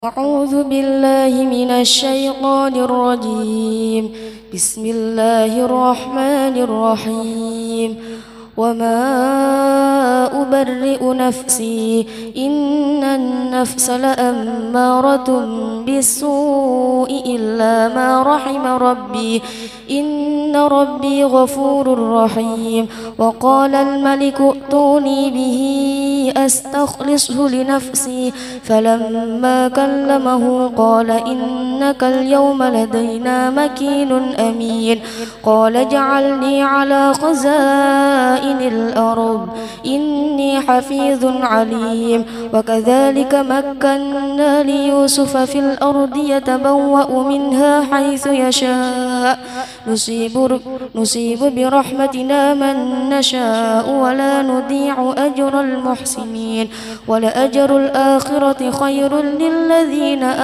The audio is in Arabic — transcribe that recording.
أعوذ بالله من الشيطان الرجيم. بسم الله الرحمن الرحيم. وما أبرئ نفسي إن النفس لأمارة بالسوء إلا ما رحم ربي إن ربي غفور رحيم. وقال الملك ائتوني به أستخلصه لنفسي فلما كلمه قال إنك اليوم لدينا مكين أمين. قال اجعلني على خزائن الأرض إني حفيظ عليم. وكذلك مكنا ليوسف في الأرض يتبوأ منها حيث يشاء نصيب برحمتنا من نشاء ولا نضيع أجر المحسنين ولأجر الآخرة خير للذين